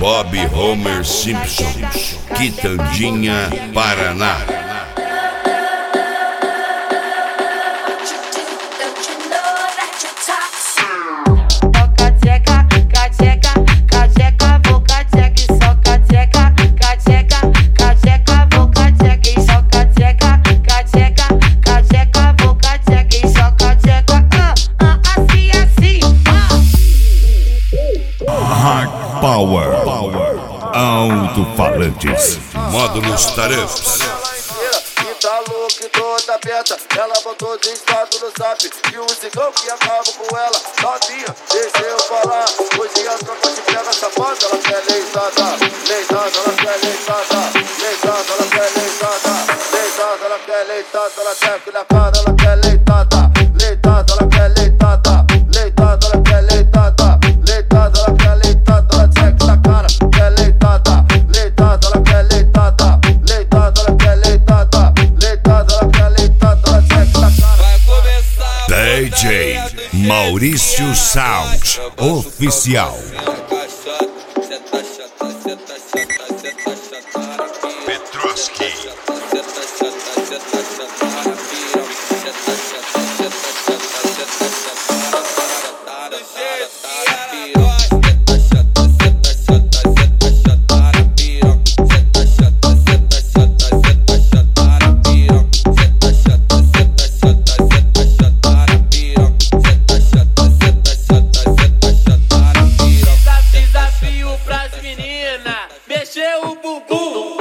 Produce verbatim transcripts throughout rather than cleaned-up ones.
Bob Homer Simpson, Quitandinha, Paraná. Power, Power, alto-falantes, módulos tarefas. E tá louco e toda aberta, ela botou de estado no zap. E o cigão que acaba com ela, novinha, deixa eu falar. Hoje a tropa te pega safada, ela quer leitada, leitada, ela quer leitada, leitada, ela quer leitada, leitada, ela quer leitada, ela quer que na cara, ela quer leitada, leitada, ela quer leitada, leitada, ela quer leitada, leitada, ela quer leitada, ela quer que na cara, quer leitada, leitada, ela quer leitada, leitada, ela quer leitada, leitada, ela quer leitada, ela quer que na cara. Vai começar D J Maurício Sound Oficial. Petroski. Mexeu o bumbum.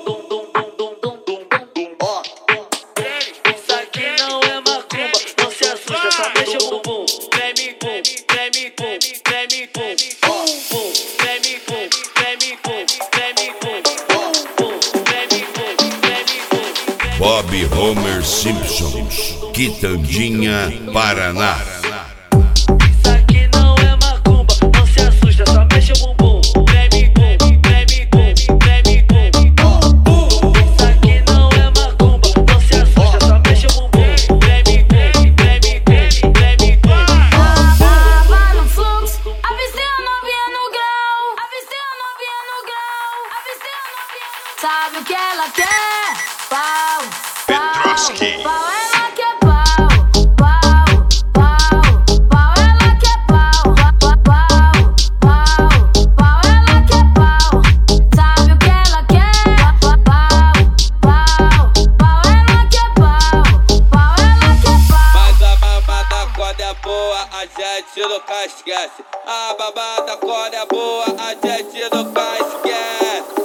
Ó, isso aqui não é macumba, não se assusta, só mexe o bumbum. Treme, pum, treme, pum, treme, pum, pum, pum, treme, pum, treme, pum, treme, pum, pum, pum, treme, pum, treme, pum. Bob Homer Simpson, Quitandinha, Paraná. Isso aqui não é macumba, não se assusta, só mexe o bumbum. Sabe o que ela quer? Pau, Petroski. pau, pau, ela quer pau, pau, pau, pau, ela quer pau, pau, pau, pau, pau, ela quer pau. Sabe o que ela quer? Pau, pau, pau, ela quer pau, pau, ela quer pau. Mas a babada quando é boa, a gente nunca esquece. A babada quando é boa, a gente nunca esquece.